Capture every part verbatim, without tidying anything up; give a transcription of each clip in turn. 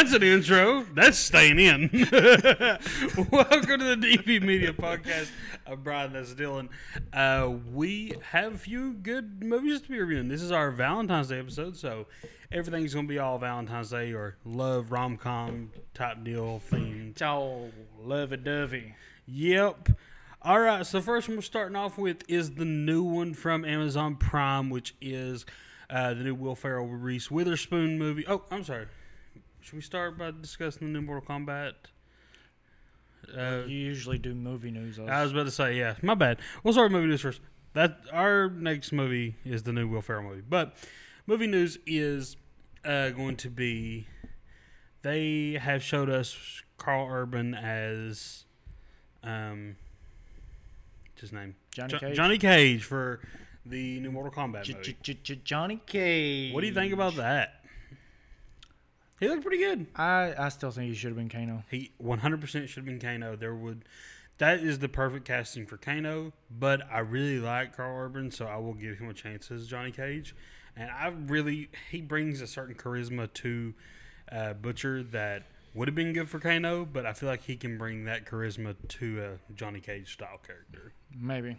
That's an intro. That's staying in. Welcome to the D P Media Podcast. I'm Brian. That's Dylan. Uh, we have a few good movies to be reviewing. This is our Valentine's Day episode, so everything's going to be all Valentine's Day or love, rom-com type deal themed. It's all lovey-dovey. Yep. All right, so first one we're starting off with is the new one from Amazon Prime, which is uh, the new Will Ferrell, Reese Witherspoon movie. Oh, I'm sorry. Should we start by discussing the new Mortal Kombat? Uh, you usually do movie news. I was about to say, yeah, my bad. We'll start with movie news first. That our next movie is the new Will Ferrell movie, but movie news is uh, going to be. They have showed us Carl Urban as, um, what's his name? Johnny Jo- Cage. Johnny Cage for the new Mortal Kombat J- movie. J- J- Johnny Cage. What do you think about that? He looked pretty good. I, I still think he should have been Kano. He one hundred percent should have been Kano. There would, that is the perfect casting for Kano. But I really like Carl Urban, so I will give him a chance as Johnny Cage. And I really, he brings a certain charisma to uh, Butcher that would have been good for Kano. But I feel like he can bring that charisma to a Johnny Cage style character. Maybe.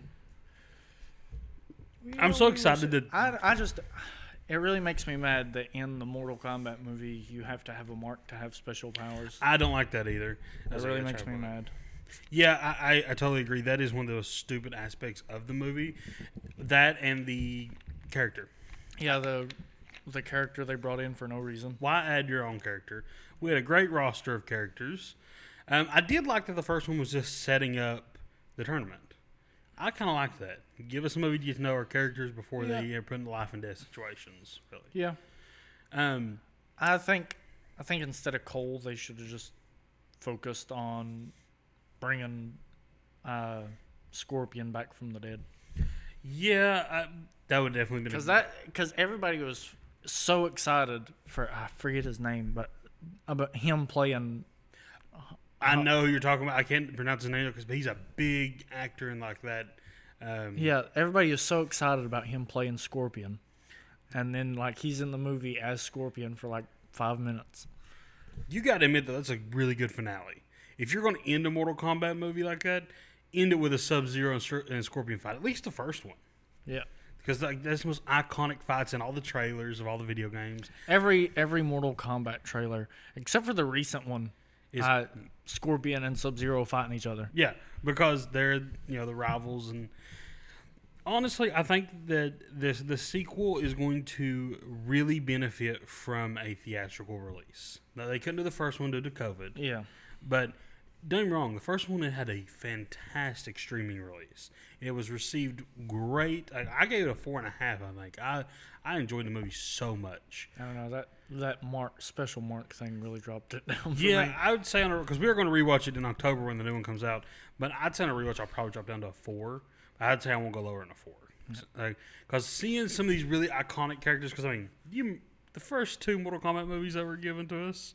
I'm so excited that I, I just, it really makes me mad that in the Mortal Kombat movie you have to have a mark to have special powers. I don't like that either. That As really a makes me child. mad. Yeah, I, I, I totally agree. That is one of those stupid aspects of the movie. That and the character. Yeah, the the character they brought in for no reason. Why add your own character? We had a great roster of characters. Um, I did like that the first one was just setting up the tournament. I kind of like that. Give us a movie to get to know our characters before Yeah. they are put in life and death situations. Really. Yeah. Um, I think I think instead of Cole, they should have just focused on bringing uh, Scorpion back from the dead. yeah, I, that would definitely be Because that because everybody was so excited for I forget his name, but about him playing. I know who you're talking about. I can't pronounce his name because he's a big actor and like that. Um, Yeah, everybody is so excited about him playing Scorpion, and then like he's in the movie as Scorpion for like five minutes. You got to admit that that's a really good finale. If you're going to end a Mortal Kombat movie like that, end it with a Sub-Zero and, Sor- and Scorpion fight. At least the first one. Yeah. Because like, that's the most iconic fights in all the trailers of all the video games. Every every Mortal Kombat trailer, except for the recent one, Is uh, Scorpion and Sub-Zero fighting each other. Yeah, because they're you know the rivals, and honestly, I think that this the sequel is going to really benefit from a theatrical release. Now they couldn't do the first one due to COVID, Yeah. but don't get me wrong, the first one had a fantastic streaming release. It was received great. I, I gave it a four and a half. I think I I enjoyed the movie so much. I don't know, that that mark special mark thing really dropped it down for Yeah, me. I would say on because we were going to rewatch it in October when the new one comes out. But I'd say on a rewatch, I'll probably drop down to a four. I'd say I won't go lower than a four. Because seeing some of these really iconic characters, because I mean, you the first two Mortal Kombat movies that were given to us.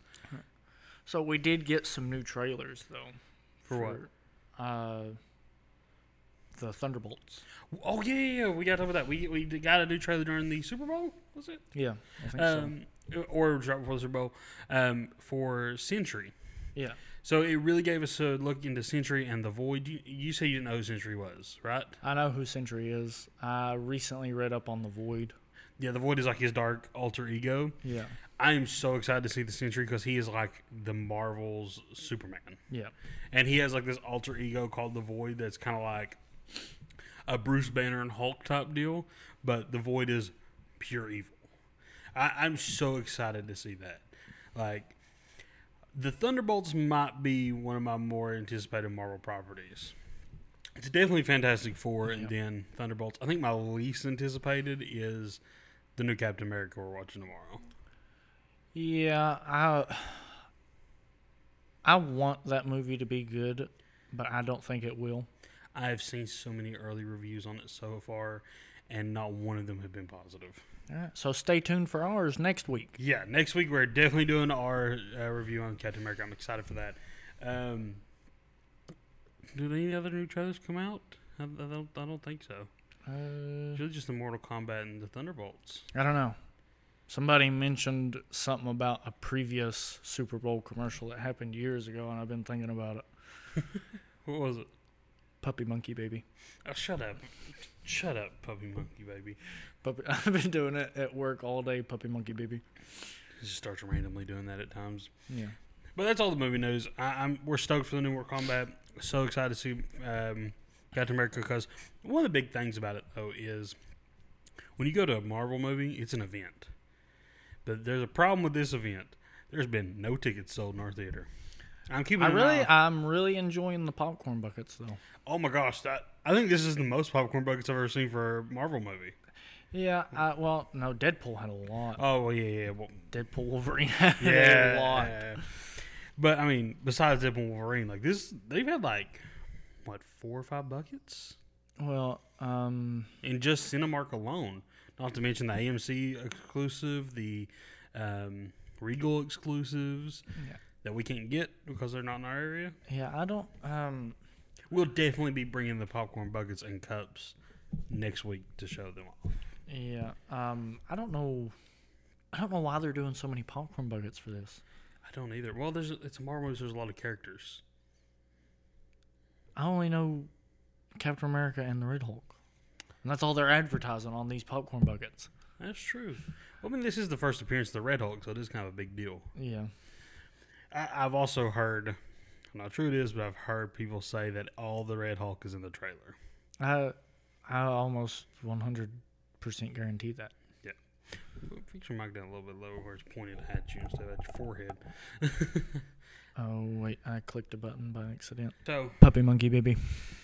So we did get some new trailers though. For what? Uh, the Thunderbolts. Oh yeah, yeah, yeah. We got over that. We we got a new trailer during the Super Bowl. Was it? Yeah, I think Um, or drop before the Super Bowl. Um, for Sentry. so. Yeah. So it really gave us a look into Sentry and the Void. You, you say you didn't know who Sentry was, right? I know who Sentry is. I recently read up on the Void. Yeah, the Void is like his dark alter ego. Yeah. I am so excited to see the Sentry because he is like the Marvel's Superman. Yeah. And he has like this alter ego called the Void that's kind of like a Bruce Banner and Hulk type deal, but the Void is pure evil. I, I'm so excited to see that. Like, the Thunderbolts might be one of my more anticipated Marvel properties. It's definitely Fantastic Four and Yeah. then Thunderbolts. I think my least anticipated is the new Captain America we're watching tomorrow. Yeah, I I want that movie to be good, but I don't think it will. I have seen so many early reviews on it so far, and not one of them have been positive. All right, so stay tuned for ours next week. Yeah, next week we're definitely doing our uh, review on Captain America. I'm excited for that. Um, did any other new trailers come out? I, I don't. I don't think so. Uh, It's really just the Mortal Kombat and the Thunderbolts. I don't know. Somebody mentioned something about a previous Super Bowl commercial that happened years ago, and I've been thinking about it. What was it? Puppy Monkey Baby. Oh, shut up. Shut up, Puppy Monkey Baby. Puppy, I've been doing it at work all day, Puppy Monkey Baby. It just starts randomly doing that at times. Yeah. But that's all the movie news. I, I'm We're stoked for the new Mortal Kombat. So excited to see um, Captain America, because one of the big things about it, though, is when you go to a Marvel movie, it's an event. But there's a problem with this event. There's been no tickets sold in our theater. I'm keeping. I an really, eye- I'm really enjoying the popcorn buckets, though. Oh my gosh! That, I think this is the most popcorn buckets I've ever seen for a Marvel movie. Yeah, I, well, no, Deadpool had a lot. Oh well, yeah, yeah, well, Deadpool Wolverine had yeah. a lot. But I mean, besides Deadpool and Wolverine, like this, they've had like what four or five buckets Well, um, in just Cinemark alone. Not to mention the A M C exclusive, the um, Regal exclusives yeah, that we can't get because they're not in our area. yeah, I don't. Um, We'll definitely be bringing the popcorn buckets and cups next week to show them off. yeah, um, I don't know. I don't know why they're doing so many popcorn buckets for this. I don't either. Well, there's it's a Marvel movie, so there's a lot of characters. I only know Captain America and the Red Hulk, and that's all they're advertising on these popcorn buckets. That's true. Well, I mean, this is the first appearance of the Red Hulk, so it is kind of a big deal. Yeah, I, I've also heard, I'm not true it is, but I've heard people say that all the Red Hulk is in the trailer. I, I almost one hundred percent guarantee that. Fix your mic down a little bit lower where it's pointed at you instead of at your forehead. Oh wait, I clicked a button by accident. So, Puppy Monkey Baby.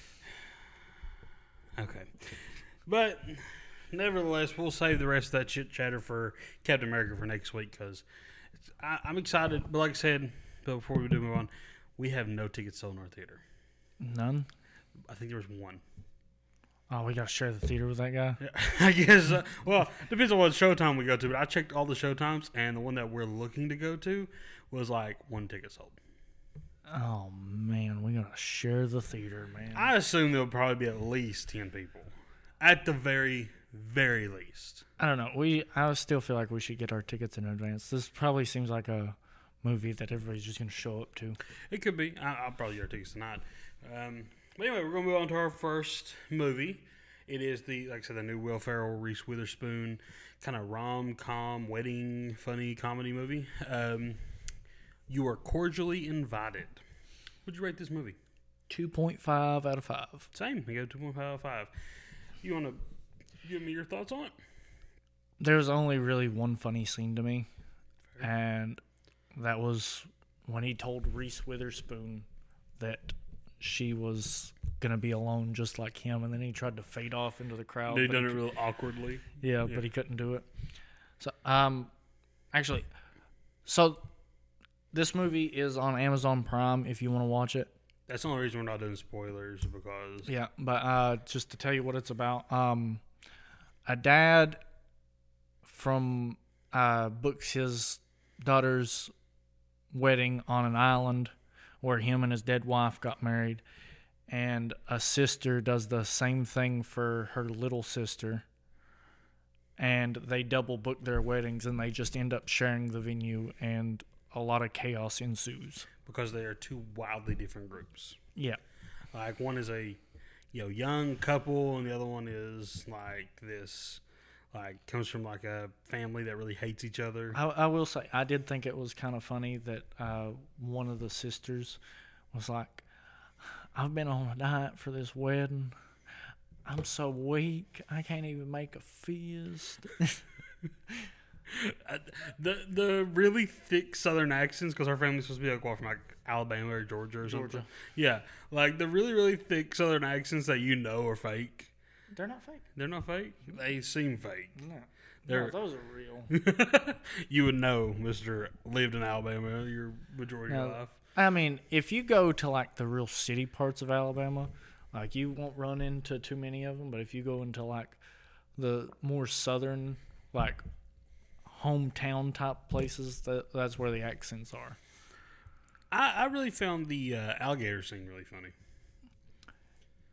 okay. But, nevertheless, we'll save the rest of that chit chatter for Captain America for next week, because I'm excited. But like I said, but before we do move on, we have no tickets sold in our theater. None. I think there was one. Oh, we gotta share the theater with that guy. Yeah, I guess. Uh, well, depends on what showtime we go to. But I checked all the showtimes, and the one that we're looking to go to was like one ticket sold. Oh man, we gotta share the theater, man. I assume there'll probably be at least ten people, at the very, very least. I don't know. We I still feel like we should get our tickets in advance. This probably seems like a movie that everybody's just gonna show up to. It could be. I, I'll probably get our tickets tonight. Um, but anyway, we're gonna move on to our first movie. It is the, like I said, the new Will Ferrell, Reese Witherspoon kind of rom-com, wedding, funny comedy movie. Um, You Are Cordially Invited. What'd you rate this movie? Two point five out of five. Same. We go two point five out of five. You want to give me your thoughts on it? There's only really one funny scene to me, and that was when he told Reese Witherspoon that she was gonna be alone just like him, and then he tried to fade off into the crowd. They but done he it cou- real awkwardly. Yeah, Yeah. but he couldn't do it. So, um, actually, so this movie is on Amazon Prime if you want to watch it. That's the only reason we're not doing spoilers, because Yeah, but uh, just to tell you what it's about, um, a dad from uh, books his daughter's wedding on an island where him and his dead wife got married, and a sister does the same thing for her little sister, and they double book their weddings, and they just end up sharing the venue, and a lot of chaos ensues. because they are two wildly different groups. Yeah. Like, one is a, you know, young couple, and the other one is like this, like, comes from like a family that really hates each other. I, I will say, I did think it was kind of funny that uh, one of the sisters was like, I've been on a diet for this wedding. I'm so weak. I can't even make a fist. Uh, the the really thick Southern accents, because our family's supposed to be like, well, from like Alabama or Georgia or something. Georgia. Yeah, like the really really thick Southern accents that you know are fake. They're not fake. They're not fake. They seem fake. No. They're- No, those are real. You would know, Mister Lived in Alabama your majority of Now, your life. I mean, if you go to like the real city parts of Alabama, like you won't run into too many of them. But if you go into like the more southern, like hometown type places, that that's where the accents are. I, I really found the uh, alligator scene really funny.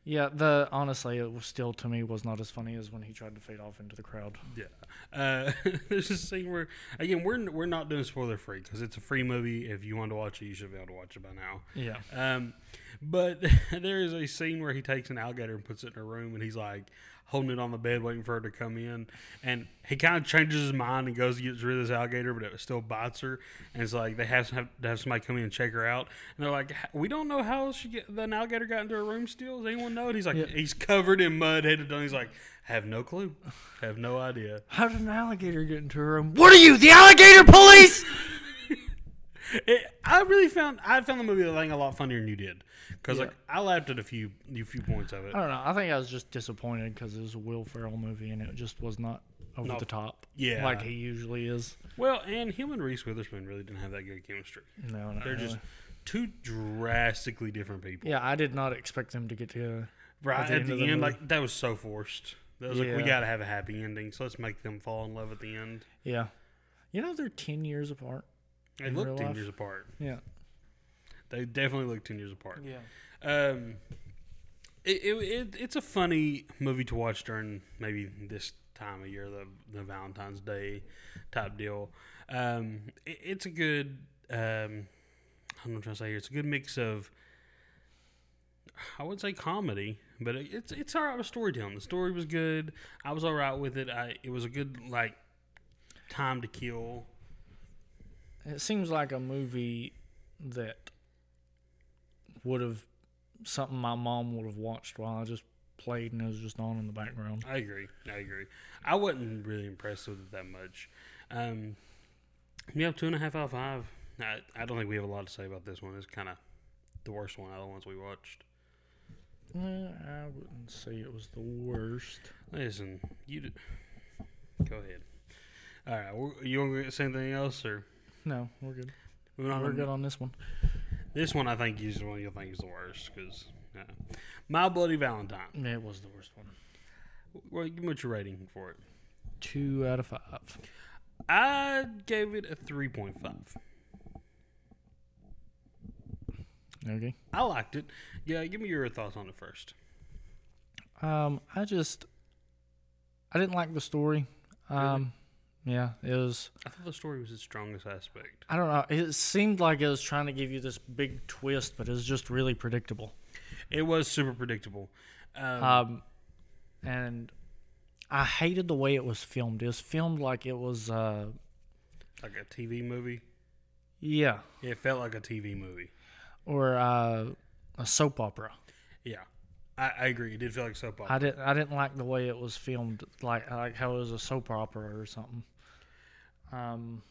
Yeah, the honestly, it was still to me was not as funny as when he tried to fade off into the crowd. Yeah. Uh, there's a scene where, again, we're we're not doing spoiler free because it's a free movie. If you want to watch it, you should be able to watch it by now. Yeah. Um, but there is a scene where he takes an alligator and puts it in a room, and he's like holding it on the bed, waiting for her to come in. And he kind of changes his mind and goes to get rid of this alligator, but it still bites her. And it's like they have to have, to have somebody come in and check her out. And they're like, we don't know how she get, the alligator got into her room still. Does anyone know? And he's like, Yeah. he's covered in mud, head to toe. He's like, have no clue. Have no idea. How did an alligator get into her room? What are you, the alligator police? It, I really found I found the movie I think a lot funnier than you did because Yeah. like I laughed at a few a few points of it. I don't know. I think I was just disappointed because it was a Will Ferrell movie and it just was not over No. the top. Yeah. Like he usually is. Well, and him and Reese Witherspoon really didn't have that good chemistry. No, no. They're just two drastically different people. Yeah, I did not expect them to get together. Right At the at end the of the end, movie. like that was so forced. That was like we Yeah. got to have a happy ending, so let's make them fall in love at the end. Yeah. You know they're ten years apart. They In look real ten life? years apart. Yeah. They definitely look ten years apart. Yeah. Um, it, it, it it's a funny movie to watch during maybe this time of year, the the Valentine's Day type deal. Um, it, it's a good. Um, I don't know what I'm trying to say here. It's a good mix of. I would say comedy, but it, it's it's all right with storytelling. The story was good. I was all right with it. I it was a good like time to kill. It seems like a movie that would have something my mom would have watched while I just played and it was just on in the background. I agree. I agree. I wasn't really impressed with it that much. Um, yeah, two and a half out of five. I, I don't think we have a lot to say about this one. It's kind of the worst one out of the ones we watched. Uh, I wouldn't say it was the worst. Listen, you d- go ahead. All right, well, you want to say anything else or No, we're good. moving on? We're to- good on this one. This one I think is the one you'll think is the worst because uh, My Bloody Valentine. Yeah, it was the worst one. Well, give me what your rating for it. Two out of five. I gave it a three point five. Okay. I liked it. Yeah, give me your thoughts on it first. Um, I just I didn't like the story. Um, yeah, it was. I thought the story was its strongest aspect. I don't know. It seemed like it was trying to give you this big twist, but it was just really predictable. It was super predictable. Um, Um, and I hated the way it was filmed. It was filmed like it was. Uh, like a T V movie. yeah, It felt like a T V movie. or uh, a soap opera. Yeah, I, I agree. It did feel like soap opera. I didn't. I didn't like the way it was filmed, like like how it was a soap opera or something. Um.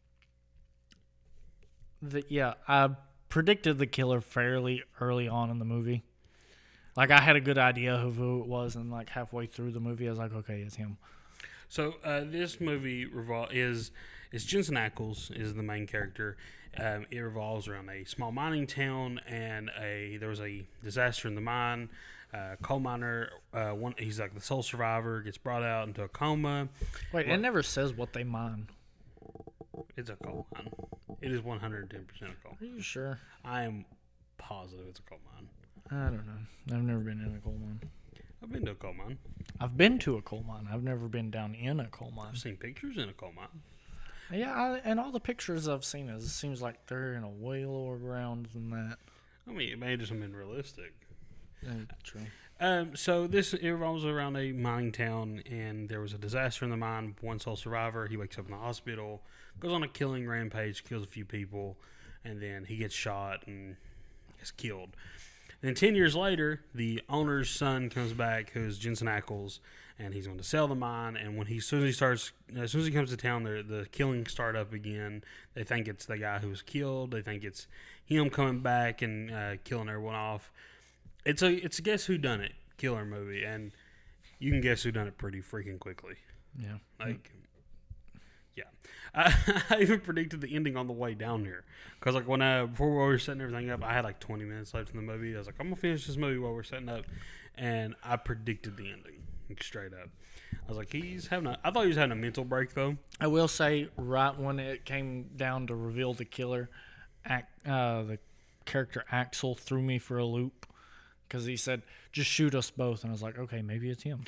The, yeah, I predicted the killer fairly early on in the movie. Like I had a good idea of who it was, and like halfway through the movie, I was like, okay, it's him. So uh, this movie revol- is is Jensen Ackles is the main character. Um, it revolves around a small mining town, and a there was a disaster in the mine. Uh, coal miner, uh, one he's like the sole survivor, gets brought out into a coma. Wait, What? it never says what they mine. It's a coal mine. It is one hundred ten percent a coal. Are you sure? I am positive it's a coal mine. I don't know. I've never been in a coal mine. I've been to a coal mine. I've been to a coal mine. I've never been down in a coal mine. I've seen pictures in a coal mine. Yeah, I, and all the pictures I've seen, it seems like they're in a way lower ground than that. I mean, it may just have been realistic. True. Um, so this it revolves around a mining town, and there was a disaster in the mine. One sole survivor. He wakes up in the hospital, goes on a killing rampage, kills a few people, and then he gets shot and is killed. And then ten years later, the owner's son comes back, who's Jensen Ackles, and he's going to sell the mine. And when he, as soon as he starts, as soon as he comes to town, the the killings start up again. They think it's the guy who was killed. They think it's him coming back and uh, killing everyone off. It's a it's a guess who done it killer movie, and you can guess who done it pretty freaking quickly. Yeah. Like, yeah, I, I even predicted the ending on the way down here because like when I before we were setting everything up, I had like twenty minutes left in the movie. I was like, I'm gonna finish this movie while we're setting up, and I predicted the ending like, straight up. I was like, he's having a. I thought he was having a mental break though. I will say, right when it came down to reveal the killer, Ac- uh, the character Axel threw me for a loop because he said, "Just shoot us both," and I was like, "Okay, maybe it's him."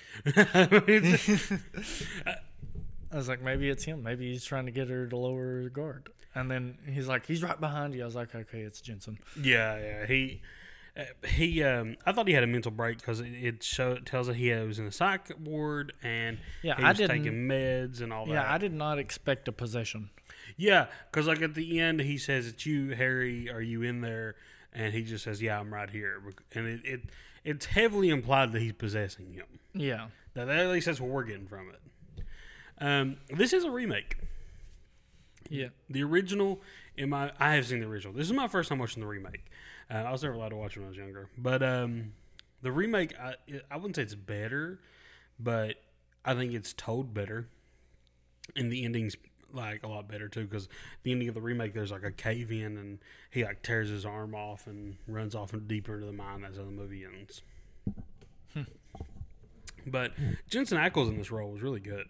I was like, maybe it's him. Maybe he's trying to get her to lower her guard. And then he's like, he's right behind you. I was like, okay, it's Jensen. Yeah, yeah. He, uh, he. Um, I thought he had a mental break because it, it show it tells that he was in a psych ward and Yeah, he I was didn't- taking meds and all Yeah, that. I did not expect a possession. Yeah, because like at the end he says, "It's you, Harry. Are you in there?" And he just says, "Yeah, I'm right here." And it, it it's heavily implied that he's possessing him. Yeah. Now, at least that's what we're getting from it. Um, this is a remake. Yeah. The original, in my, I have seen the original. This is my first time watching the remake. Uh, I was never allowed to watch it when I was younger. But um, the remake, I, I wouldn't say it's better, but I think it's told better. And the ending's like a lot better too, because the ending of the remake, there's like a cave in, and he like tears his arm off and runs off and deeper into the mine. That's how the movie ends. Hmm. But Jensen Ackles in this role was really good.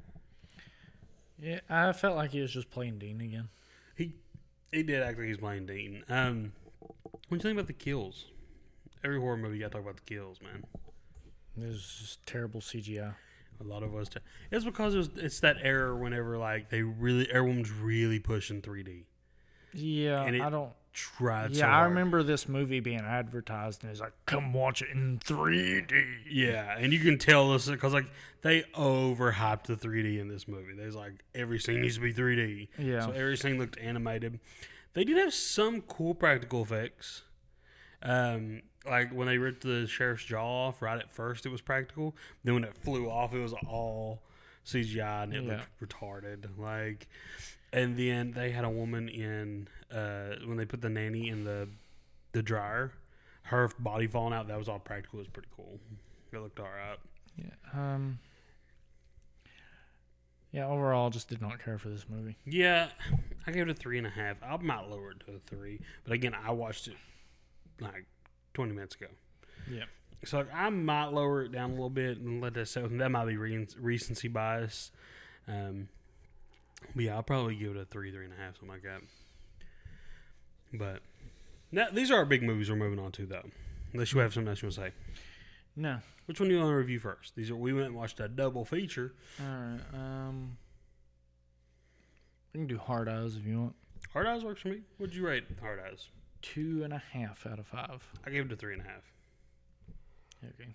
Yeah, I felt like he was just playing Dean again. He he did act like he's playing Dean. Um, what do you think about the kills? Every horror movie, you got to talk about the kills, man. It was just terrible C G I. A lot of us. T- it's because it was, it's that era whenever like they really everyone's really pushing three D. Yeah, And it I don't. Tried. Yeah, so I hard. remember this movie being advertised, and it's like, "Come watch it in three D." Yeah, and you can tell this because like they overhyped the three D in this movie. There's like every scene needs to be three D. Yeah. So every scene looked animated. They did have some cool practical effects. Um, like when they ripped the sheriff's jaw off, right at first it was practical. Then when it flew off, it was all C G I and it Yeah. looked retarded. Like, and then they had a woman in uh, when they put the nanny in the the dryer, her body falling out. That was all practical. It was pretty cool. It looked all right. Yeah. Um. Yeah. Overall, just did not care for this movie. Yeah, I gave it a three and a half. I might lower it to a three, but again, I watched it like twenty minutes ago. Yeah. So like, I might lower it down a little bit and let that settle. That might be re- recency bias. Um, but yeah, I'll probably give it a three, three and a half, something like that. But now these are our big movies we're moving on to, though. Unless you have something else you want to say. No. Which one do you want to review first? These are we went and watched a double feature. All right. Um. We can do Hard Eyes if you want. Hard Eyes works for me. What'd you rate Hard Eyes? Two and a half out of five. I gave it a three and a half. Okay.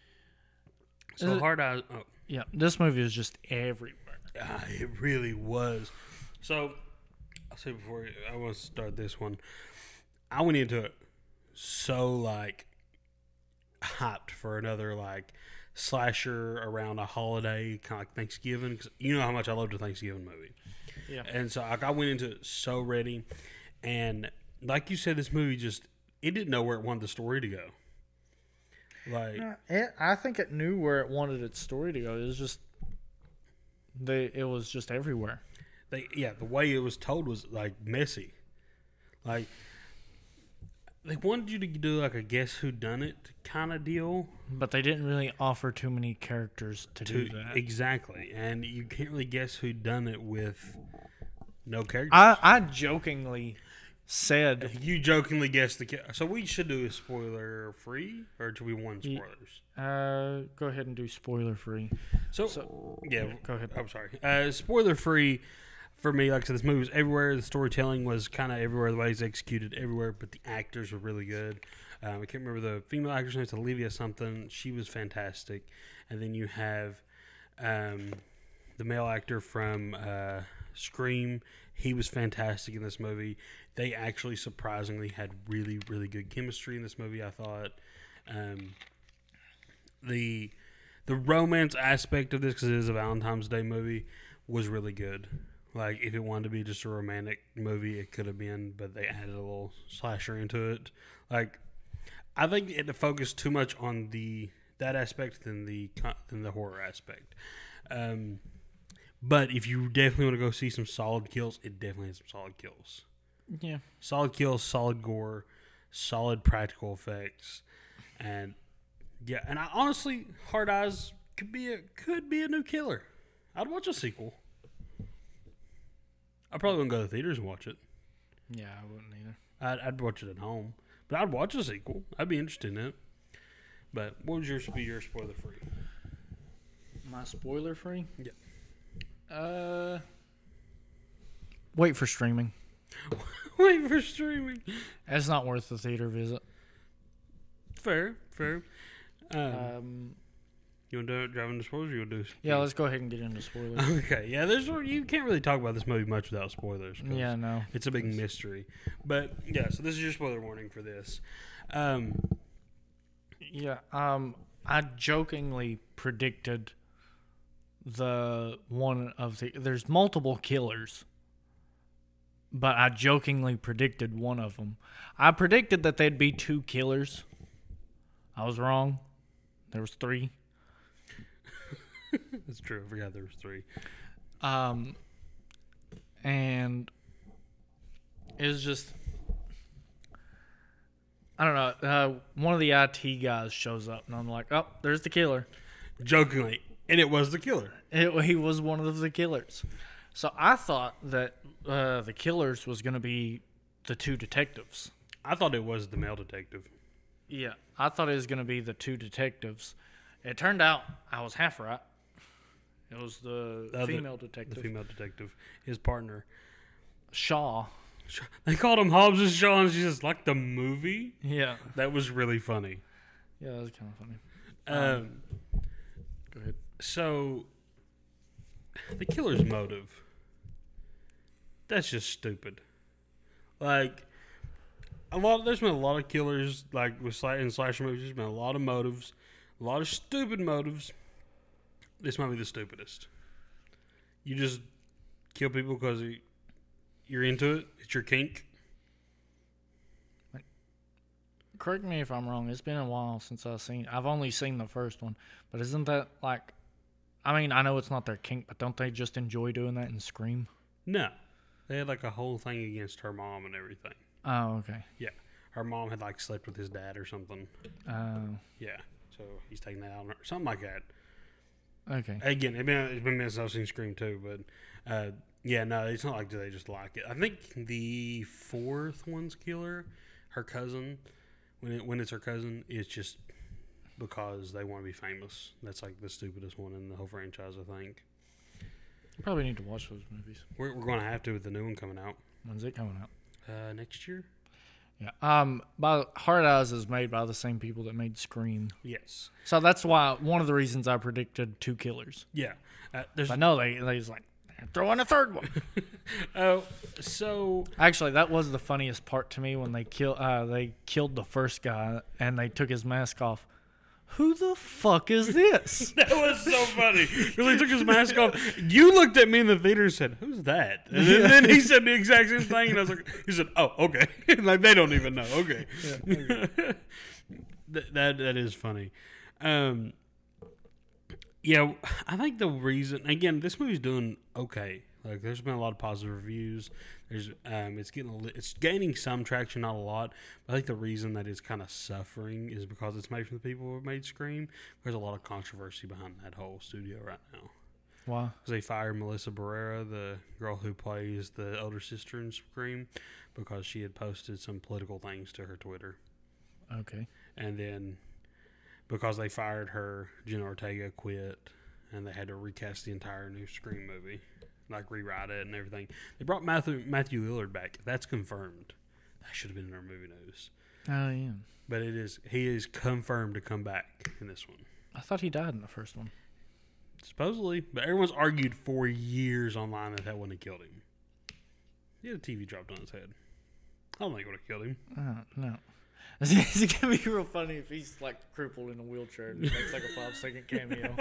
So it- Hard Eyes. Oh, Yeah, this movie is just everywhere. ah, it really was. So I'll say before I want to start this one, I went into it so like hyped for another like slasher around a holiday, kind of like Thanksgiving. 'Cause you know how much I love the Thanksgiving movie. Yeah. And so like, I went into it so ready, and like you said, this movie just it didn't know where it wanted the story to go. Like It, I think it knew where it wanted its story to go. It was just they. It was just everywhere. they, yeah, the way it was told was like messy. Like they wanted you to do like a guess who done it kind of deal. But they didn't really offer too many characters to, To do that. exactly, and you can't really guess who done it with no characters. I, I jokingly said, You jokingly guessed the. Ca- so we should do a spoiler free, or do we want Ye- spoilers? uh, "Go ahead and do spoiler free." So, So yeah, go ahead. I'm sorry. Uh, spoiler free for me. Like I said, this movie was everywhere. The storytelling was kind of everywhere. The way it's executed everywhere, but the actors were really good. Um, I can't remember the female actress name. It's Olivia something. She was fantastic. And then you have um, the male actor from uh, Scream. He was fantastic in this movie. They actually surprisingly had really, really good chemistry in this movie. I thought um, the the romance aspect of this, because it is a Valentine's Day movie, was really good. Like if it wanted to be just a romantic movie, it could have been, but they added a little slasher into it. Like I think it focused too much on the that aspect than the than the horror aspect. Um, but if you definitely want to go see some solid kills, it definitely has some solid kills. Yeah. Solid kills, solid gore, solid practical effects, and yeah. And I honestly, Hard Eyes could be a could be a new killer. I'd watch a sequel. I probably wouldn't go to the theaters and watch it. Yeah, I wouldn't either. I'd, I'd watch it at home, but I'd watch a sequel. I'd be interested in it. But what would yours be? Your spoiler free? My spoiler free? Yeah. Uh, wait for streaming. Wait for streaming. It's not worth the theater visit. Fair, fair. Um, Um, you want to do it driving the spoilers? Or you want to do? yeah, let's go ahead and get into spoilers. Okay, yeah. There's you can't really talk about this movie much without spoilers. 'Cause Yeah, no. it's a big mystery. But yeah, so this is your spoiler warning for this. Um, Yeah, um, I jokingly predicted the one of the. There's multiple killers, but I jokingly predicted one of them. I predicted that there'd be two killers. I was wrong. There was three. That's true. I forgot there was three. Um, and it was just. I don't know. Uh, one of the I T guys shows up, and I'm like, "Oh, there's the killer." Jokingly, and it was the killer. It, he was one of the killers. So I thought that uh, the killers was going to be the two detectives. I thought it was the male detective. Yeah, I thought it was going to be the two detectives. It turned out I was half right. It was the, The other- female detective, The female detective, his partner. Shaw. They called him Hobbs and Shaw, and she's just like the movie. Yeah, That was really funny. yeah, that was kind of funny. Um, Go ahead. so the killer's motive. That's just stupid. Like a lot. There's been a lot of killers, like with sla- in slasher movies. There's been a lot of motives, a lot of stupid motives. This might be the stupidest. You just kill people because you're into it. It's your kink. Correct me if I'm wrong. It's been a while since I've seen. I've only seen the first one, but isn't that like? I mean, I know it's not their kink, but don't they just enjoy doing that in Scream? No, they had like a whole thing against her mom and everything. Oh, okay. Yeah, her mom had like slept with his dad or something. Oh, Yeah, so he's taking that out on her, something like that. okay. Again, it's been it's been minutes I've seen Scream too, but uh, yeah, no, it's not like they just like it. I think the fourth one's killer, her cousin. When it when it's her cousin, it's just because they want to be famous. That's like the stupidest one in the whole franchise, I think. Probably need to watch those movies. We're we're going to have to with the new one coming out When's it coming out? uh, next year. Yeah. Um. By Hard Eyes is made by the same people that made Scream, Yes. so that's why one of the reasons I predicted two killers. Yeah. Uh, there's I know they they was like throw in a third one. oh so Actually, that was the funniest part to me when they kill uh they killed the first guy and they took his mask off. Who the fuck is this? that was so funny because he took his mask off. You looked at me in the theater and said, "Who's that?" And then, then he said the exact same thing, and I was like, "He said, oh, okay." Like they don't even know. Okay, Yeah, okay. that, that that is funny. Um, yeah, I think the reason again, this movie's doing okay. Like, there's been a lot of positive reviews. There's, um, it's getting, a li- it's gaining some traction, not a lot. But I think the reason that it's kind of suffering is because it's made from the people who made Scream. There's a lot of controversy behind that whole studio right now. Why? Because they fired Melissa Barrera, the girl who plays the elder sister in Scream, because she had posted some political things to her Twitter. Okay. And then because they fired her, Jenna Ortega quit, and they had to recast the entire new Scream movie. Like rewrite it and everything. They brought Matthew Matthew Lillard back. That's confirmed. That should have been in our movie news. Oh yeah. But it is. He is confirmed to come back in this one. I thought he died in the first one. Supposedly, but everyone's argued for years online that that wouldn't have killed him. He had a T V dropped on his head. I don't think it would have killed him. Uh, no. It's gonna be real funny if he's like crippled in a wheelchair and makes like a five second cameo.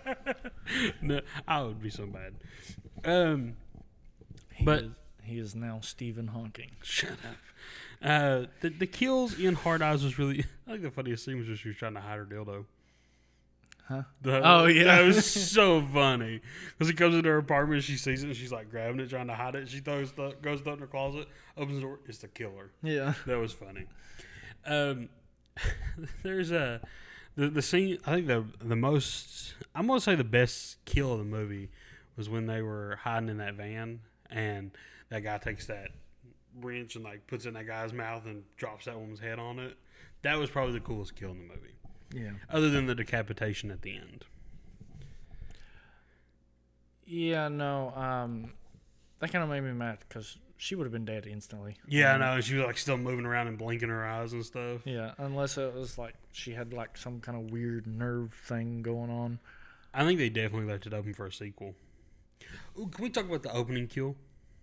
No, I would be so bad. Um, He But- is, he is now Stephen Hawking. Shut up. Uh, the the kills in Hard Eyes was really. I think the funniest scene was when she was trying to hide her dildo. Huh? The- Oh, yeah. that was so funny because he comes into her apartment, she sees it, and she's like grabbing it, trying to hide it. She throws the goes down in her closet, opens the door, it's the killer. Yeah. That was funny. Um, there's a the the scene. I think the the most. I'm gonna say the best kill of the movie was when they were hiding in that van, and that guy takes that wrench and like puts it in that guy's mouth and drops that woman's head on it. That was probably the coolest kill in the movie. Yeah. Other than the decapitation at the end. Yeah, no. Um, that kind of made me mad because she would have been dead instantly. Yeah, um, I know. She was like still moving around and blinking her eyes and stuff. Yeah, unless it was like she had like some kind of weird nerve thing going on. I think they definitely left it open for a sequel. Ooh, can we talk about the opening kill?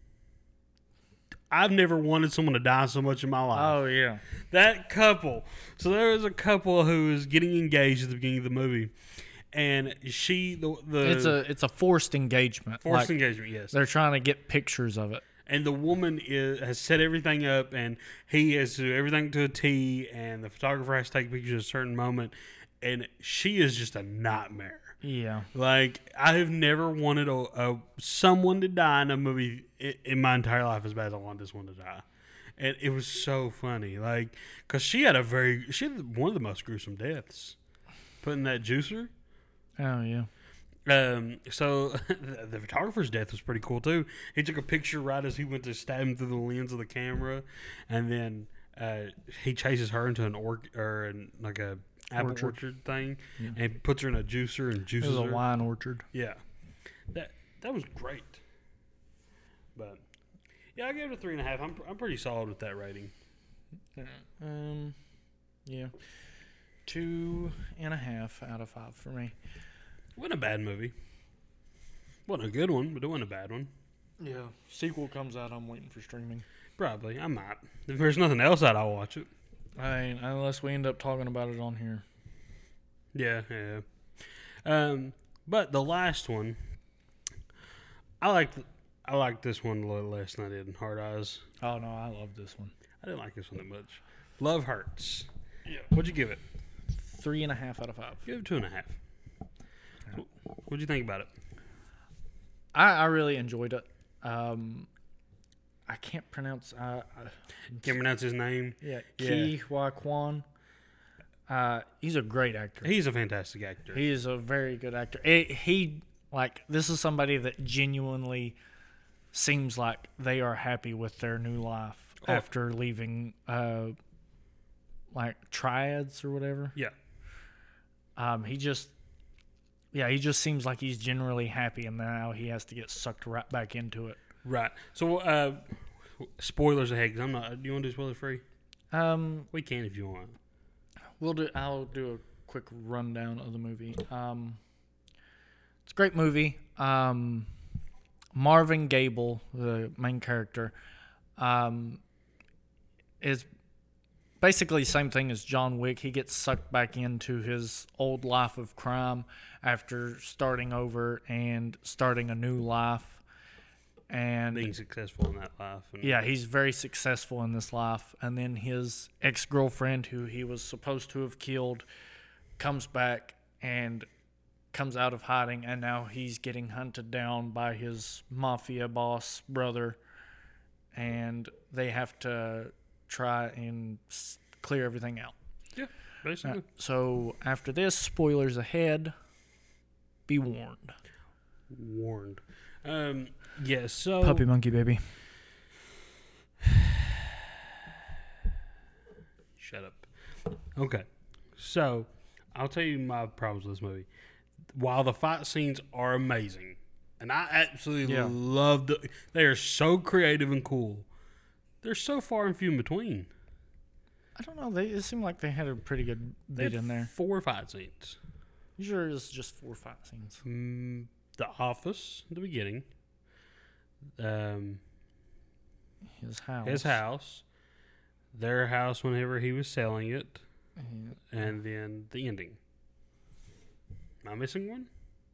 I've never wanted someone to die so much in my life. Oh yeah, That couple. So there was a couple who was getting engaged at the beginning of the movie, and she the the it's a it's a forced engagement. forced Like, engagement. Yes, they're trying to get pictures of it. and the woman is, has set everything up, and he has to do everything to a T, and the photographer has to take pictures at a certain moment, and she is just a nightmare. Yeah, Like, I have never wanted a, a someone to die in a movie in, in my entire life as bad as I want this one to die. And it was so funny. Like, because she had a very, she had one of the most gruesome deaths. Putting that juicer. oh yeah. Um, so, the, the photographer's death was pretty cool, too. He took a picture right as he went to stab him through the lens of the camera. And then uh, he chases her into an orc, or an, like a apple orchard, Orchard. thing, Yeah. and puts her in a juicer and It juices was a her. wine orchard. Yeah, that that was great. But yeah, I gave it a three and a half. I'm I'm pretty solid with that rating. Um, yeah, two and a half out of five for me. Wasn't a bad movie. Wasn't a good one, but it wasn't a bad one. Yeah, sequel comes out. I'm waiting for streaming. Probably, I might. If there's nothing else out, I'll watch it. I mean, unless we end up talking about it on here. Yeah, yeah. Um, but the last one, I liked. I liked this one a little less than I did in Hard Eyes. Oh no, I love this one. I didn't like this one that much. Love Hurts. Yeah, What'd you give it? three and a half out of five. Give it two and a half. Yeah. What'd you think about it? I, I really enjoyed it. Um, I can't pronounce. Uh, uh, Can't pronounce his name. yeah, Yeah. Ki Hua Kwan. Uh, he's a great actor. He's a fantastic actor. He is a very good actor. It, he like this is somebody that genuinely seems like they are happy with their new life Oh. after leaving, uh, like triads or whatever. Yeah. Um, he just, yeah, he just seems like he's generally happy, and now he has to get sucked right back into it. Right. So, uh, spoilers ahead, because I'm not. Do you want to do spoiler free? Um, We can if you want. we'll do. I'll do a quick rundown of the movie. Um, it's a great movie. Um, Marvin Gable, the main character, um, is basically the same thing as John Wick. He gets sucked back into his old life of crime after starting over and starting a new life. And Being successful in that life. And yeah, he's very successful in this life. And then his ex-girlfriend, who he was supposed to have killed, comes back and comes out of hiding. And now he's getting hunted down by his mafia boss brother. And they have to try and s- clear everything out. Yeah, basically. Uh, so after this, spoilers ahead. Be warned. Warned. Um, yeah, so. Puppy monkey baby. Shut up. Okay. So, I'll tell you my problems with this movie. While the fight scenes are amazing, and I absolutely Yeah. love the. They are so creative and cool. They're so far and few in between. I don't know. They it seemed like they had a pretty good They beat had in there. Four fight scenes. You sure it's just four fight scenes? Mm, the Office, at the beginning. Um, His house. his house. Their house whenever he was selling it. And And then the ending. Am I missing one?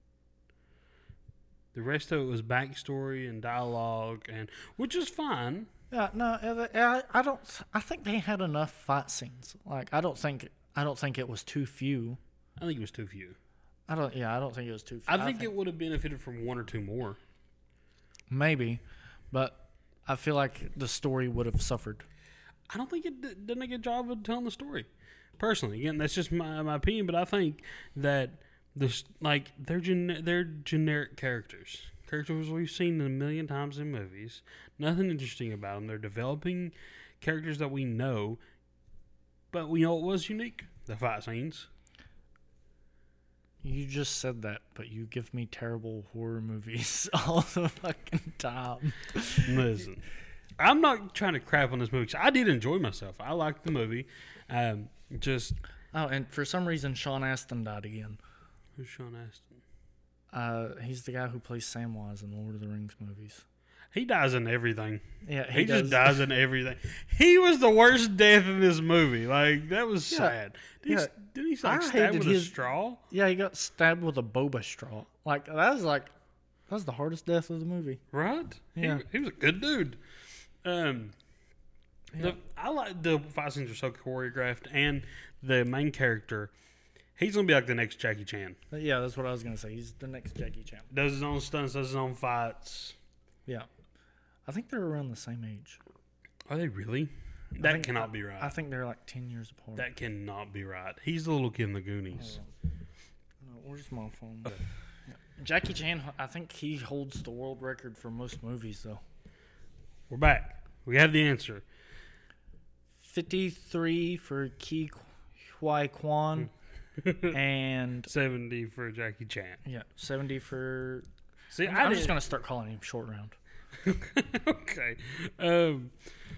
The rest of it was backstory and dialogue, and which is fine. yeah, no, uh, I, I don't. I think they had enough fight scenes. Like, I don't think. I don't think it was too few. I think it was too few. I don't. Yeah, I don't think it was too few. I think it would have benefited from one or two more. maybe, but I feel like the story would have suffered. I don't think it d- did a good job of telling the story. Personally, again, that's just my, my opinion, but I think that this like they're gen- they're generic characters, characters we've seen a million times in movies. Nothing interesting about them. They're developing characters that we know, but we know what was unique: the fight scenes. You just said that, but you give me terrible horror movies all the fucking time. Listen, I'm not trying to crap on this movie. 'Cause I did enjoy myself. I liked the movie. Um, just Oh, and for some reason, Sean Astin died again. who's Sean Astin? Uh, he's the guy who plays Samwise in Lord of the Rings movies. He dies in everything. Yeah, He, he, does. just dies in everything. He was the worst death in this movie. Like that was Yeah. sad. Did Yeah. he, did he like I stab hated with his- a straw? Yeah, he got stabbed with a boba straw. Like that was like that was the hardest death of the movie. Right? Yeah. He, he was a good dude. Um, Yeah. the, I like the fight scenes are so choreographed, and the main character, he's gonna be like the next Jackie Chan. But yeah, that's what I was gonna say. He's the next Jackie Chan. Does his own stunts, does his own fights. Yeah, I think they're around the same age. Are they really? I That think- cannot be right. I think they're like ten years apart. that cannot be right. He's the little kid in the Goonies. No, where's my phone? Yeah. Jackie Chan, I think he holds the world record for most movies, though. We're back. We have the answer. fifty-three for Ki Huai Kwan, and seventy for Jackie Chan. yeah, seventy for. See, I'm, I I'm did- just gonna start calling him Short Round. okay. Um,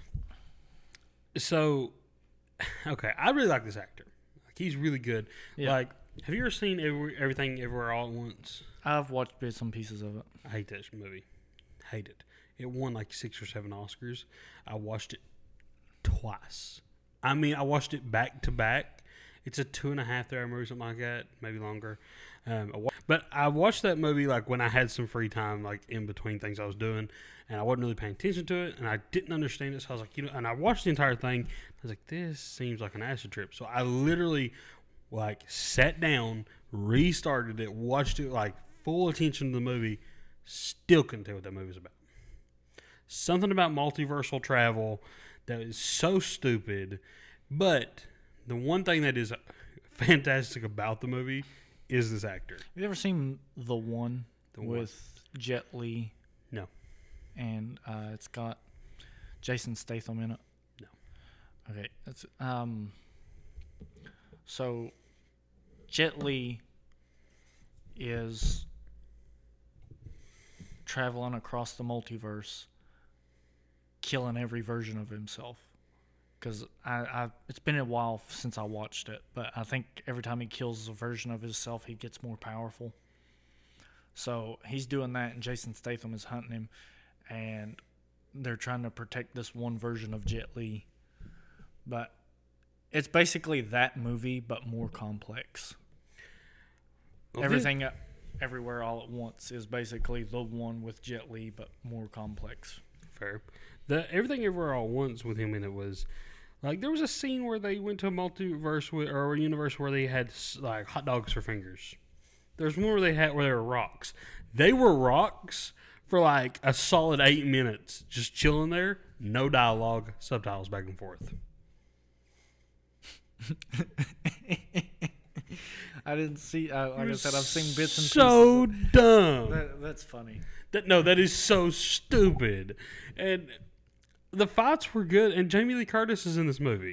so, okay, I really like this actor. Like, he's really good. Yeah. Like, have you ever seen every, Everything Everywhere All at Once? I've watched bits and pieces of it. I hate that movie. Hate it. It won like six or seven Oscars. I watched it twice. I mean, I watched it back to back. It's a two and a half hour movie, something like that, maybe longer. Um, I wa- but I watched that movie like when I had some free time, like in between things I was doing, and I wasn't really paying attention to it, and I didn't understand it. So I was like, you know, and I watched the entire thing. I was like, this seems like an acid trip. So I literally like sat down, restarted it, watched it like full attention to the movie. Still couldn't tell what that movie was about. Something about multiversal travel that is so stupid, but the one thing that is fantastic about the movie is this actor. Have you ever seen The One The One. with Jet Li? No. And uh, it's got Jason Statham in it. No. Okay, that's um. So, Jet Li is traveling across the multiverse, killing every version of himself. Because I, I, it's been a while since I watched it, but I think every time he kills a version of himself, he gets more powerful. So he's doing that, and Jason Statham is hunting him, and they're trying to protect this one version of Jet Li. But it's basically that movie, but more complex. Well, Everything, uh, Everywhere, All at Once is basically the one with Jet Li, but more complex. Fair. The Everything Everywhere All at Once with him in it was like there was a scene where they went to a multiverse with, or a universe where they had like hot dogs for fingers. There's one where they had where they were rocks. They were rocks for like a solid eight minutes, just chilling there, no dialogue, subtitles back and forth. I didn't see. Uh, like I said, I've seen bits and so pieces. dumb. That, that's funny. That no, that is so stupid. And the fights were good, and Jamie Lee Curtis is in this movie.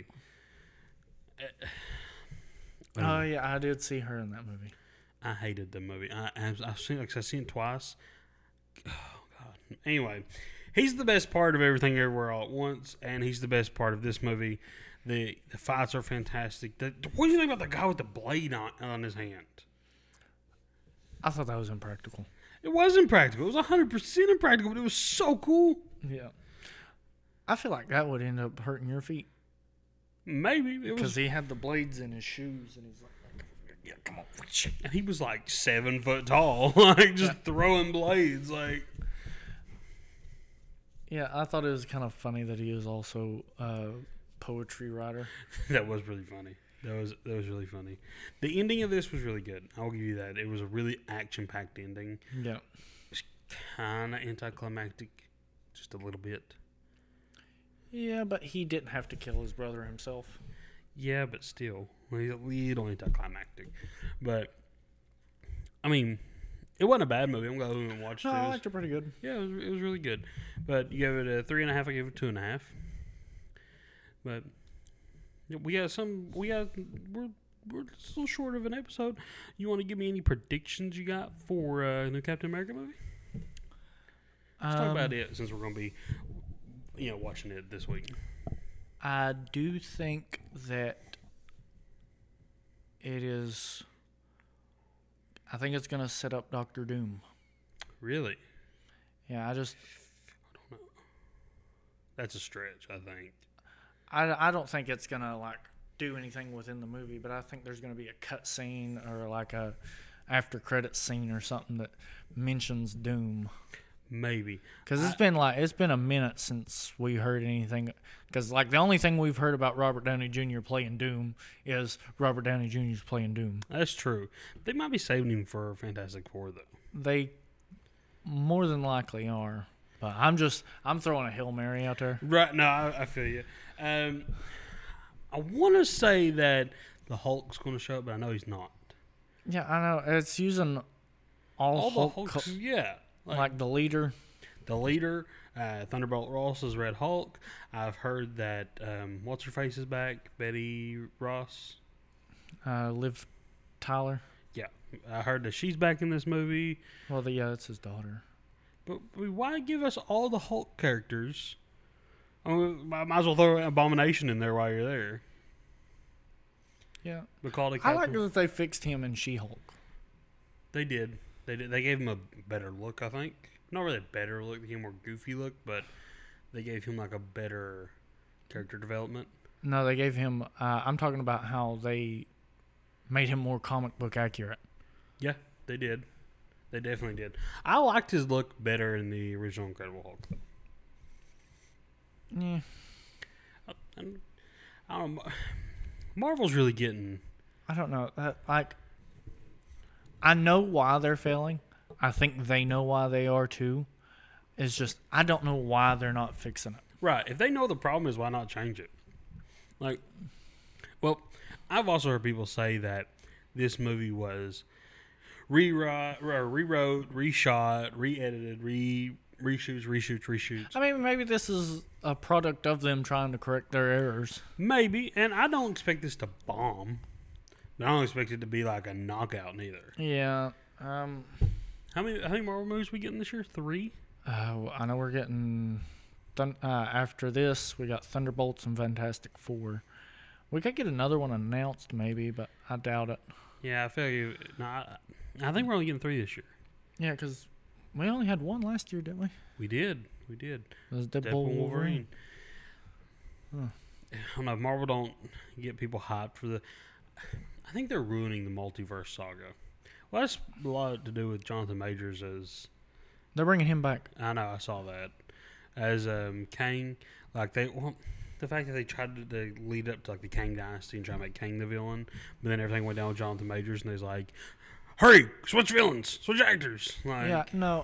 Oh yeah, I did see her in that movie. I hated the movie. I, I've, I've seen like I've seen it twice. Oh God. Anyway, he's the best part of Everything Everywhere All at Once, and he's the best part of this movie. The the fights are fantastic. The, what do you think about the guy with the blade on, on his hand? I thought that was impractical. It was impractical. It was one hundred percent impractical, but it was so cool. Yeah, I feel like that would end up hurting your feet Maybe. It because was, he had the blades in his shoes, and he's like, "Yeah, come on." and he was like seven foot tall, like just Yeah. throwing blades. Like Yeah, I thought it was kind of funny that he was also a poetry writer. that was really funny. That was that was really funny. The ending of this was really good. I'll give you that. It was a really action packed ending. Yeah. Kind of anticlimactic, just a little bit. Yeah, but he didn't have to kill his brother himself. Yeah, but still, he's a little anticlimactic. But I mean, it wasn't a bad movie. I'm glad we went and watched No, it. It I was- liked it pretty good. Yeah, it was, it was really good. But you gave it a three and a half. I gave it two and a half. But yeah, we got some. We got. We're we're just a little short of an episode. You want to give me any predictions you got for uh, the new Captain America movie? Let's um, talk about it since we're going to be, you know, watching it this week. I do think that it is. I think it's going to set up Doctor Doom. Really? Yeah, I just. I don't know. That's a stretch, I think. I, I don't think it's going to, like, do anything within the movie, but I think there's going to be a cut scene or, like, a after credits scene or something that mentions Doom. Maybe. Because it's been, like, it's been a minute since we heard anything. Because, like, the only thing we've heard about Robert Downey Junior playing Doom is Robert Downey Junior's playing Doom. That's true. They might be saving him for Fantastic Four, though. They more than likely are. But I'm just, I'm throwing a Hail Mary out there. Right. No, I, I feel you. Um, I want to say that the Hulk's going to show up, but I know he's not. Yeah, I know. It's using all, All Hulk, the Hulks, co- yeah. like, Like, the leader. the leader, uh, Thunderbolt Ross is Red Hulk. I've heard that, um, what's her face is back? Betty Ross? Uh, Liv Tyler. Yeah. I heard that she's back in this movie. Well, the, yeah, it's his daughter. But why give us all the Hulk characters? I mean, I might as well throw Abomination in there while you're there. Yeah. Macaulay I like Culkin. that they fixed him in She-Hulk. They did. They did. They gave him a better look, I think. Not really a better look, they gave him a more goofy look, but they gave him like a better character development. No, they gave him, uh, I'm talking about how they made him more comic book accurate. Yeah, they did. They definitely did. I liked his look better in the original Incredible Hulk, though. Yeah. I, I don't know. Marvel's really getting... I don't know. That, like, I know why they're failing. I think they know why they are too. It's just I don't know why they're not fixing it. Right. If they know the problem is, why not change it? Like, well, I've also heard people say that this movie was rewrite, or rewrote, reshot, re-edited, re reshoots, reshoots, reshoots. I mean, maybe this is a product of them trying to correct their errors. Maybe, and I don't expect this to bomb. But I don't expect it to be like a knockout neither. Yeah. Um. How many how many Marvel movies we getting this year? Three? Uh, I know we're getting. Thun- uh, after this, we got Thunderbolts and Fantastic Four. We could get another one announced, maybe, but I doubt it. Yeah, I feel you. No, I, I think we're only getting three this year. Yeah, because we only had one last year, didn't we? We did. We did. It was Deadpool, Deadpool and Wolverine. Wolverine. Huh. I don't know. If Marvel don't get people hyped for the. I think they're ruining the multiverse saga. Well, that's a lot to do with Jonathan Majors as. They're bringing him back. I know. I saw that as um, Kang. Like they, well, the fact that they tried to, to lead up to like the Kang dynasty and try to make Kang the villain, but then everything went down with Jonathan Majors, and they was like, "Hurry, switch villains, switch actors." Like, Yeah, no.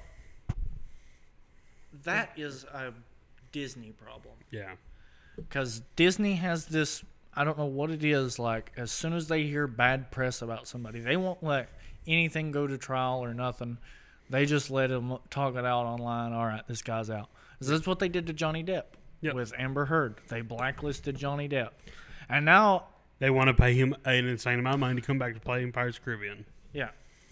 That is a Disney problem. yeah. Because Disney has this, I don't know what it is, like, as soon as they hear bad press about somebody, they won't let anything go to trial or nothing. They just let them talk it out online. All right, this guy's out. 'Cause that's what they did to Johnny Depp Yep. with Amber Heard. They blacklisted Johnny Depp. And now, They want to pay him an insane amount of money to come back to play in Pirates of the Caribbean. yeah.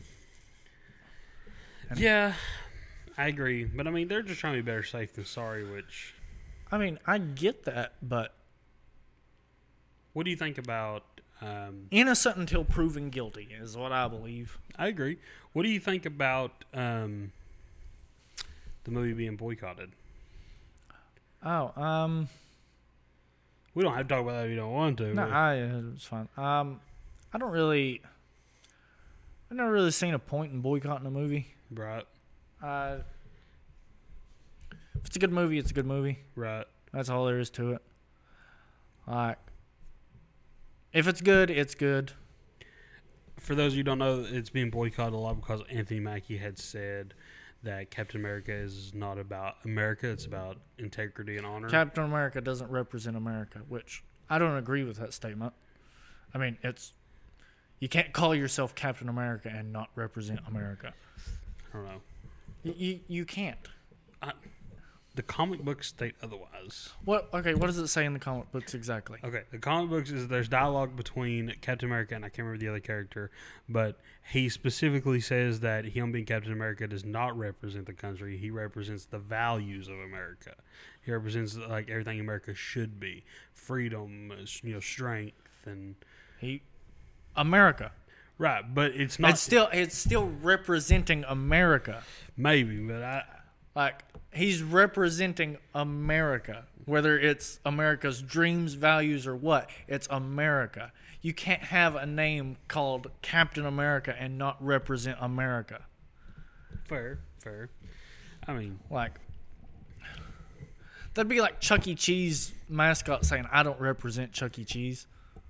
Yeah, I agree. But, I mean, they're just trying to be better safe than sorry, which... I mean, I get that, but What do you think about... Um, innocent until proven guilty is what I believe. I agree. What do you think about um, the movie being boycotted? Oh, um... We don't have to talk about that if you don't want to. No, but- I, it's fine. Um, I don't really... I've never really seen a point in boycotting a movie. Right, Uh, if it's a good movie, it's a good movie. right. That's all there is to it. Like, if it's good, it's good. For those of you who don't know, it's being boycotted a lot because Anthony Mackie had said that Captain America is not about America, it's about integrity and honor. Captain America doesn't represent America, which I don't agree with that statement. I mean, it's you can't call yourself Captain America and not represent America. I don't know. You you, you can't. I, the comic books state otherwise. What? Okay, what does it say in the comic books exactly? Okay, the comic books is there's dialogue between Captain America and I can't remember the other character, but he specifically says that him being Captain America does not represent the country. He represents the values of America. He represents like everything America should be: freedom, you know, strength, and He, America. right. But it's not It's still it's still representing America. maybe, but I. Like he's representing America, whether it's America's dreams, values, or what. It's America. You can't have a name called Captain America and not represent America. Fair, fair. I mean, Like that'd be like Chuck E. Cheese mascot saying, "I don't represent Chuck E. Cheese."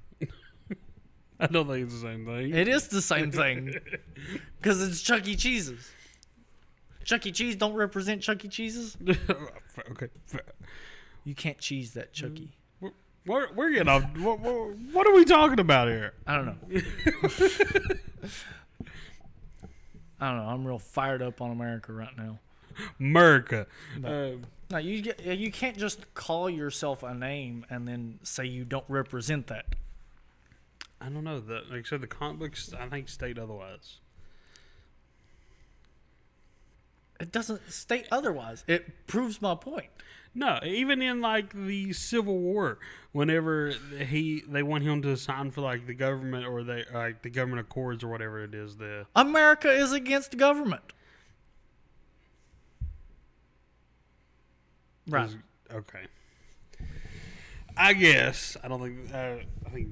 I don't think it's the same thing. It is the same thing because it's Chuck E. Cheese's. Chuck E. Cheese don't represent Chuck E. Cheese's. Okay, fair. You can't cheese that Chuck E. We're, we're, we're getting off. What, what, what are we talking about here? I don't know. I don't know. I'm real fired up on America right now. America. Um, No, you get, you can't just call yourself a name and then say you don't represent that. I don't know. The, like I said, the comic books, I think, state otherwise. It doesn't state otherwise. It proves my point. No, even in like the Civil War, whenever he they want him to sign for like the government or they like the government accords or whatever it is, the America is against government. Right. is- okay. I guess I don't think uh, I think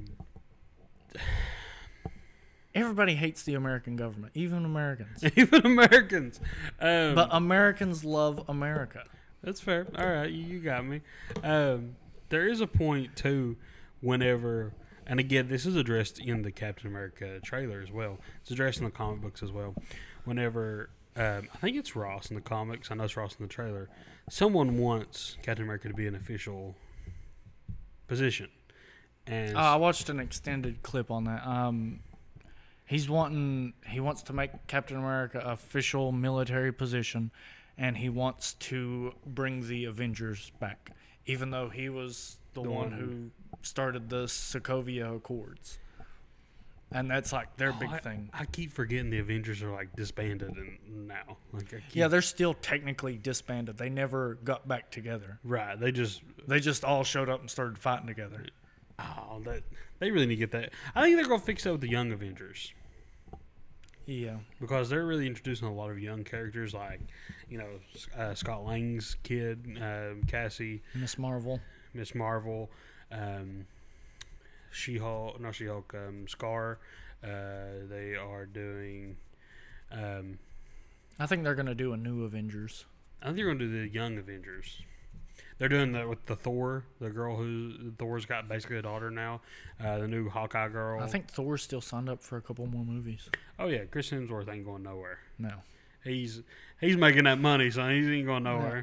Everybody hates the American government, even Americans. even Americans. Um, But Americans love America. That's fair. All right, you, you got me. Um, there is a point too, whenever, and again, this is addressed in the Captain America trailer as well. It's addressed in the comic books as well. Whenever um, I think it's Ross in the comics, I know it's Ross in the trailer. Someone wants Captain America to be an official position, and Uh, I watched an extended clip on that. Um, he's wanting he wants to make Captain America an official military position, and he wants to bring the Avengers back, even though he was the, The one one- who started the Sokovia Accords, and that's like their big Oh, I, thing. I keep forgetting the Avengers are like disbanded and now. Like I keep, Yeah, they're still technically disbanded. They never got back together. right. They just They just all showed up and started fighting together. oh that they really need to get that. I think they're gonna fix that with the Young Avengers. Yeah. Because they're really introducing a lot of young characters, like you know uh, Scott Lang's kid, um, Cassie, Miss Marvel. Miss Marvel, um, She-Hulk, not She-Hulk, um, Scar. Uh, they are doing. Um, I think they're going to do a new Avengers. I think they're going to do the Young Avengers. They're doing that with the Thor, the girl who Thor's got basically a daughter now, uh, the new Hawkeye girl. I think Thor's still signed up for a couple more movies. Oh yeah, Chris Hemsworth ain't going nowhere. No. He's he's making that money, so he ain't going nowhere.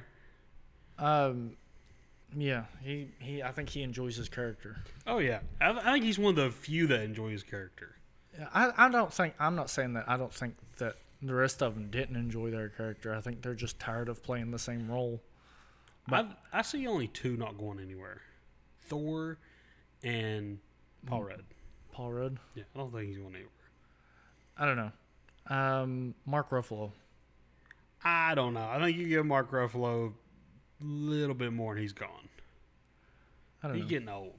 Um, yeah, he, he I think he enjoys his character. Oh yeah, I, I think he's one of the few that enjoy his character. I I don't think I'm not saying that I don't think that the rest of them didn't enjoy their character. I think they're just tired of playing the same role. I I see only two not going anywhere, Thor and Paul Rudd. Paul Rudd. Yeah, I don't think he's going anywhere. I don't know. Um, Mark Ruffalo. I don't know. I think you give Mark Ruffalo a little bit more and he's gone. I don't He's know. getting old.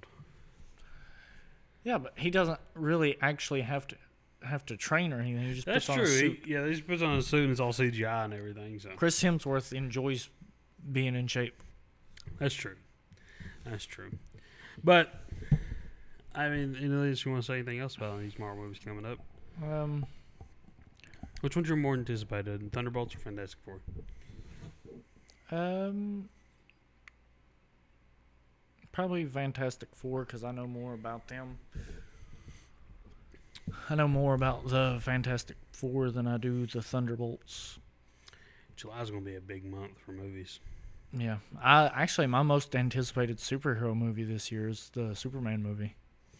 Yeah, but he doesn't really actually have to have to train or anything. He just That's puts on true. a He, suit. yeah, he just puts on a suit and it's all C G I and everything. So Chris Hemsworth enjoys being in shape. that's true. That's true. But I mean, unless you want to say anything else about these Marvel movies coming up, Um, which ones are more anticipated, Thunderbolts or Fantastic Four? um, probably Fantastic Four because I know more about them. I know more about the Fantastic Four than I do the Thunderbolts. July's going to be a big month for movies. Yeah, I actually my most anticipated superhero movie this year is the Superman movie.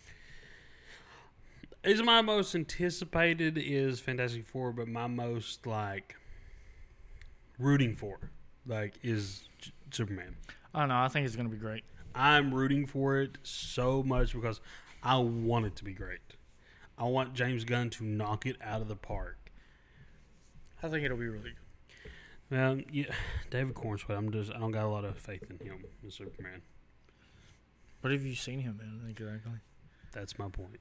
Is my most anticipated is Fantastic Four, but my most like rooting for like is J- Superman. I don't know. I think it's going to be great. I'm rooting for it so much because I want it to be great. I want James Gunn to knock it out of the park. I think it'll be really good. Well, yeah, David Cornswell. I'm just I don't got a lot of faith in him as Superman. What have you seen him in exactly? That's my point.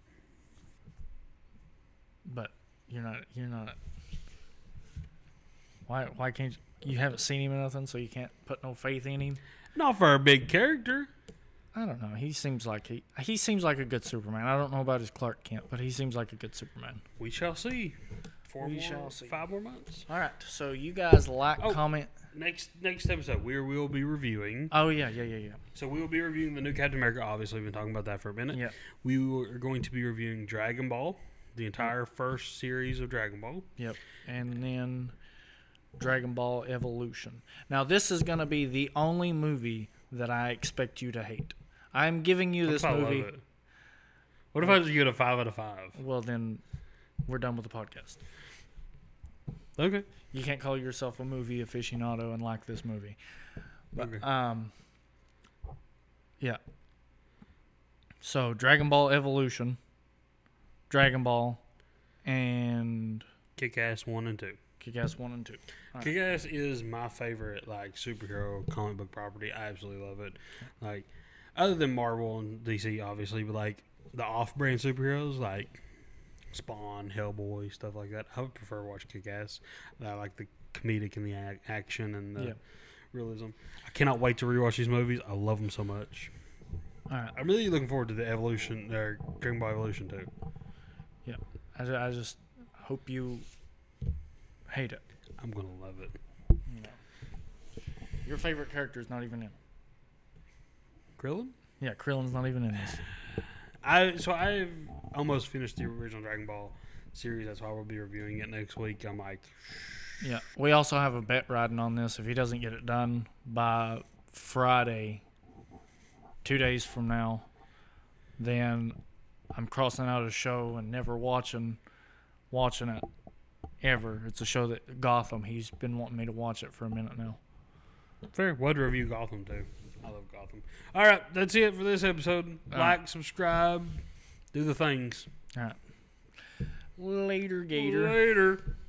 But you're not. You're not. Why? Why can't you, you haven't seen him in nothing? So you can't put no faith in him? Not for a big character. I don't know. He seems like he he seems like a good Superman. I don't know about his Clark Kent, but he seems like a good Superman. We shall see. Four We more, shall see. Five more months. All right. So you guys like, Oh. comment. Next next episode, we will be reviewing. Oh yeah, yeah, yeah, yeah. So we will be reviewing the new Captain America. Obviously, we've been talking about that for a minute. Yeah. We are going to be reviewing Dragon Ball, the entire first series of Dragon Ball. Yep. And then Dragon Ball Evolution. Now this is going to be the only movie that I expect you to hate. I'm giving you What this if I movie. love it? What if I just give it a five out of five? Well, then we're done with the podcast. Okay. You can't call yourself a movie aficionado and like this movie. But, Okay. um, yeah. So Dragon Ball Evolution, Dragon Ball, and Kick-Ass one and two. Kick-Ass one and two. All right. Kick-Ass is my favorite like superhero comic book property. I absolutely love it. Like other than Marvel and D C, obviously, but like the off-brand superheroes like Spawn, Hellboy, stuff like that. I would prefer to watch Kick-Ass. I like the comedic and the ac- action and the Yeah. realism. I cannot wait to rewatch these movies. I love them so much. All right. I'm really looking forward to the Evolution, or Dragon Ball Evolution too. Yeah. I, ju- I just hope you hate it. I'm gonna love it. Your favorite character is not even in it. Krillin? Yeah, Krillin's not even in this. I so I've almost finished the original Dragon Ball series. That's why we'll be reviewing it next week. I'm like, Yeah. We also have a bet riding on this. If he doesn't get it done by Friday, two days from now, then I'm crossing out a show and never watching watching it ever. It's a show that Gotham. He's been wanting me to watch it for a minute now. fair. Would review Gotham too. I love Gotham. All right, that's it for this episode. All like, right. subscribe, do the things. All right. Later, Gator. Later.